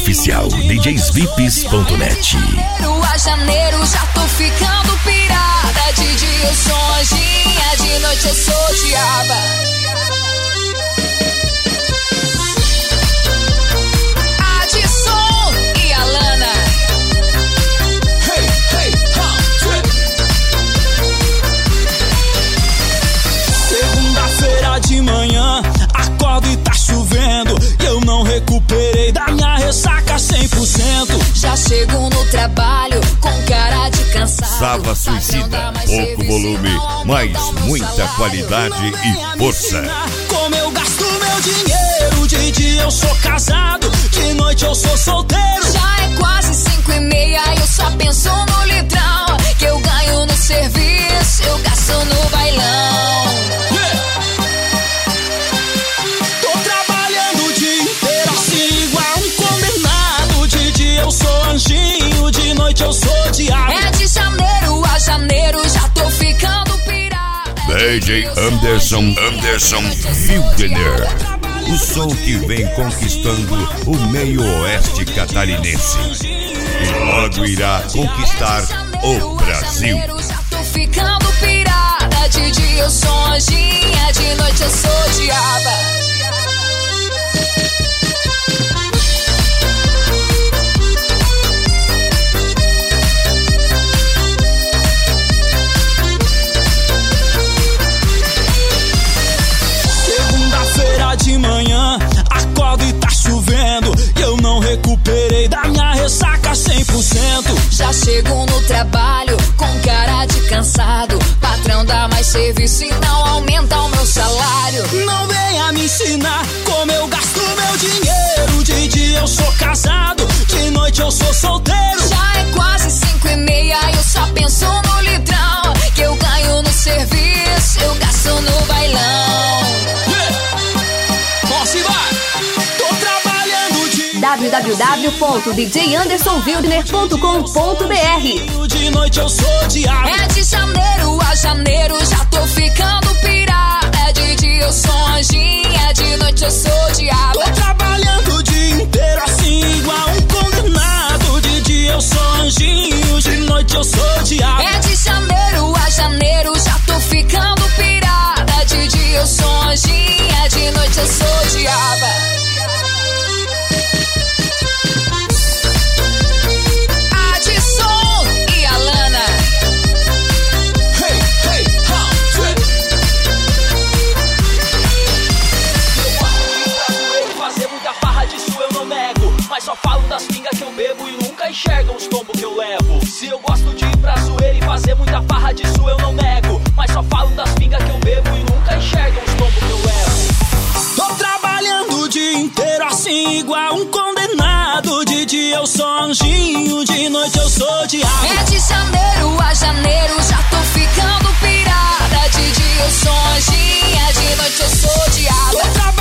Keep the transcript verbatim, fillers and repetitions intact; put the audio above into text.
oficial D Js V I Ps ponto net. A janeiro já tô ficando pirada. De dia eu sou anjinha, de noite eu sou diaba. Adson e Alana. Hey, hey, huh, segunda-feira de manhã, acordo e tá chovendo. E eu não recuperei da minha ressaca cem por cento. Já chego no trabalho com cara de cansado. Sava Suicida, pouco volume, mas muita qualidade e força. Como eu gasto meu dinheiro, de dia eu sou casado, de noite eu sou solteiro. Já é quase cinco e meia e eu só penso no litrão que eu ganho no serviço, eu gasto no bailão. Yeah. Tô trabalhando o dia inteiro assim igual um condenado. De dia eu sou anjinho, de noite eu sou diabo. É de janeiro a janeiro, já tô ficando pirada. D J Anderson, Anderson Wildner, o som que vem conquistando o meio oeste catarinense e logo irá conquistar o Brasil. Já tô ficando pirada, de dia eu sou anjinha, de noite eu sou diaba. De manhã, acordo e tá chovendo. E eu não recuperei da minha ressaca cem por cento. Já chego no trabalho com cara de cansado. Patrão dá mais serviço e não aumenta o meu salário. Não venha me ensinar como eu gasto meu dinheiro. De dia eu sou casado, de noite eu sou solteiro. Já é quase cinco e meia e eu só penso no litrão que eu ganho no serviço, eu gasto no bailão. w w w ponto d j anderson wildner ponto com ponto b r. De noite eu sou diabo. É de janeiro a janeiro, já tô ficando pirada. É de dia eu sou anjinha, de noite eu sou diaba. Tô trabalhando o dia inteiro assim igual um condenado. De dia eu sou anjinho, de noite eu sou diabo. É de janeiro a janeiro, já tô ficando pirada. De dia eu sou anjinha, de noite eu sou diaba. Só falo das pingas que eu bebo e nunca enxergam os tombos que eu levo. Se eu gosto de ir pra zoeira e fazer muita farra disso eu não nego. Mas só falo das pingas que eu bebo e nunca enxergam os tombos que eu levo. Tô trabalhando o dia inteiro assim igual um condenado. De dia eu sou anjinho, de noite eu sou diabo. É de janeiro a janeiro, já tô ficando pirada. De dia eu sou anjinha, de noite eu sou diabo.